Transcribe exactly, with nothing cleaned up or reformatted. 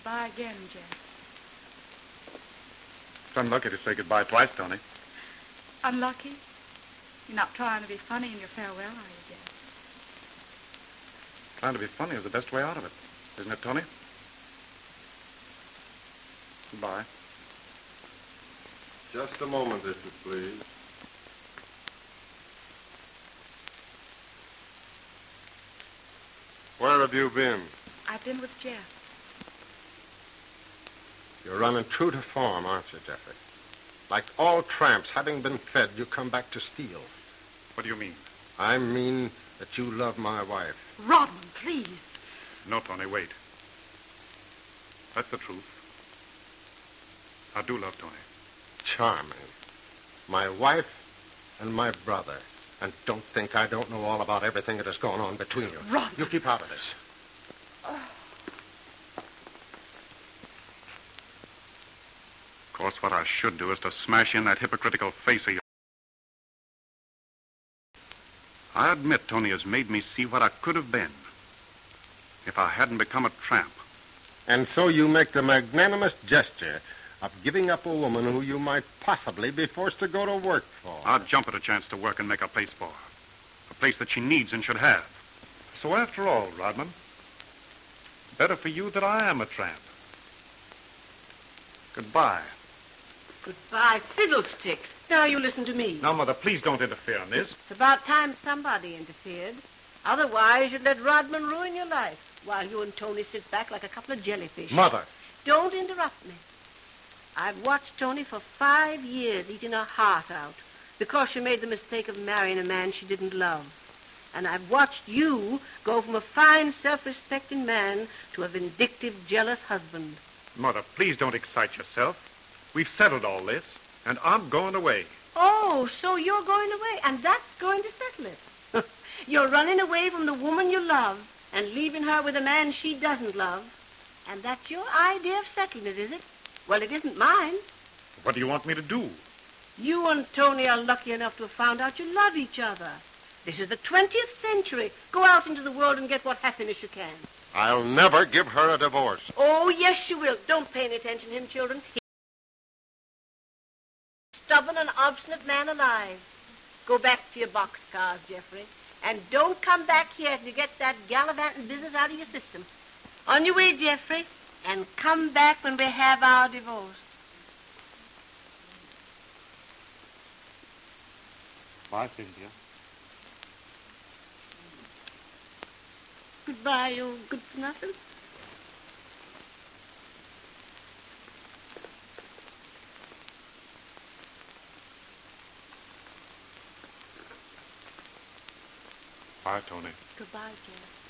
Goodbye again, Jeff. It's unlucky to say goodbye twice, Tony. Unlucky? You're not trying to be funny in your farewell, are you, Jeff? Trying to be funny is the best way out of it. Isn't it, Tony? Goodbye. Just a moment, if you please. Where have you been? I've been with Jeff. You're running true to form, aren't you, Jeffrey? Like all tramps, having been fed, you come back to steal. What do you mean? I mean that you love my wife. Rodman, please. No, Tony, wait. That's the truth. I do love Tony. Charming. My wife and my brother. And don't think I don't know all about everything that has gone on between you. Rodman. You keep out of this. Of course, what I should do is to smash in that hypocritical face of yours. I admit Tony has made me see what I could have been if I hadn't become a tramp. And so you make the magnanimous gesture of giving up a woman who you might possibly be forced to go to work for. I'd jump at a chance to work and make a place for her. A place that she needs and should have. So after all, Rodman, better for you that I am a tramp. Goodbye. Goodbye, fiddlesticks. Now you listen to me. Now, Mother, please don't interfere in this. It's about time somebody interfered. Otherwise, you'd let Rodman ruin your life while you and Tony sit back like a couple of jellyfish. Mother. Don't interrupt me. I've watched Tony for five years eating her heart out because she made the mistake of marrying a man she didn't love. And I've watched you go from a fine, self-respecting man to a vindictive, jealous husband. Mother, please don't excite yourself. We've settled all this, and I'm going away. Oh, so you're going away, and that's going to settle it. You're running away from the woman you love and leaving her with a man she doesn't love. And that's your idea of settlement, is it? Well, it isn't mine. What do you want me to do? You and Tony are lucky enough to have found out you love each other. This is the twentieth century. Go out into the world and get what happiness you can. I'll never give her a divorce. Oh, yes, you will. Don't pay any attention to him, children. He's the most stubborn and obstinate man alive. Go back to your boxcars, Jeffrey. And don't come back here till you get that gallivanting business out of your system. On your way, Jeffrey. And come back when we have our divorce. Bye, Cynthia. Goodbye, you good-for-nothing. Bye, Tony. Goodbye, Jeff.